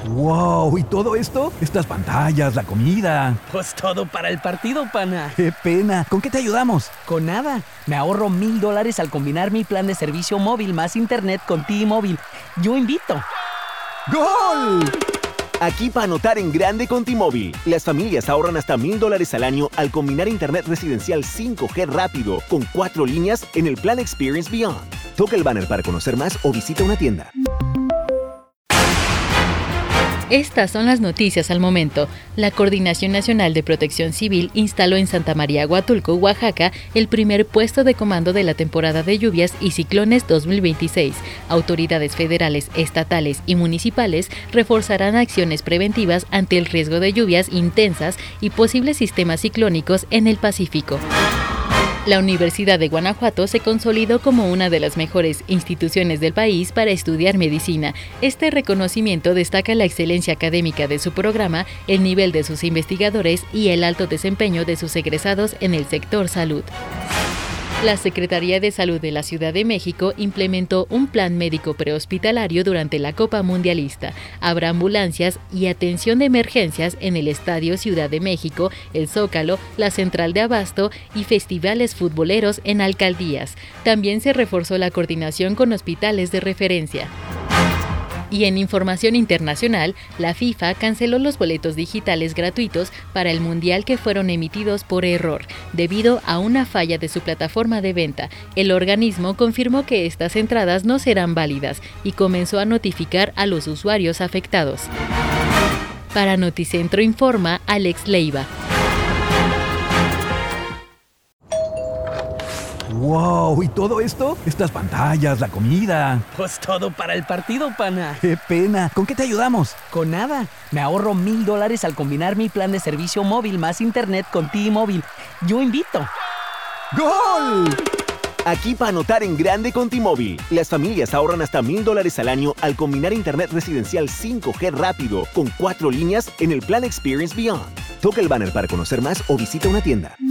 ¡Wow! ¿Y todo esto? Estas pantallas, la comida. Pues todo para el partido, pana. ¡Qué pena! ¿Con qué te ayudamos? Con nada. Me ahorro $1,000 al combinar mi plan de servicio móvil más internet con T-Mobile. Yo invito. ¡Gol! Aquí para anotar en grande con T-Mobile. Las familias ahorran hasta $1,000 al año al combinar internet residencial 5G rápido con 4 líneas en el plan Experience Beyond. Toca el banner para conocer más o visita una tienda. Estas son las noticias al momento. La Coordinación Nacional de Protección Civil instaló en Santa María Huatulco, Oaxaca, el primer puesto de comando de la temporada de lluvias y ciclones 2026. Autoridades federales, estatales y municipales reforzarán acciones preventivas ante el riesgo de lluvias intensas y posibles sistemas ciclónicos en el Pacífico. La Universidad de Guanajuato se consolidó como una de las mejores instituciones del país para estudiar medicina. Este reconocimiento destaca la excelencia académica de su programa, el nivel de sus investigadores y el alto desempeño de sus egresados en el sector salud. La Secretaría de Salud de la Ciudad de México implementó un plan médico prehospitalario durante la Copa Mundialista. Habrá ambulancias y atención de emergencias en el Estadio Ciudad de México, el Zócalo, la Central de Abasto y festivales futboleros en alcaldías. También se reforzó la coordinación con hospitales de referencia. Y en información internacional, la FIFA canceló los boletos digitales gratuitos para el Mundial que fueron emitidos por error, debido a una falla de su plataforma de venta. El organismo confirmó que estas entradas no serán válidas y comenzó a notificar a los usuarios afectados. Para Noticentro informa Alex Leiva. ¡Wow! ¿Y todo esto? Estas pantallas, la comida. Pues todo para el partido, pana. ¡Qué pena! ¿Con qué te ayudamos? Con nada. Me ahorro $1,000 al combinar mi plan de servicio móvil más internet con T-Mobile. Yo invito. ¡Gol! Aquí para anotar en grande con T-Mobile. Las familias ahorran hasta $1,000 al año al combinar internet residencial 5G rápido con 4 líneas en el plan Experience Beyond. Toca el banner para conocer más o visita una tienda.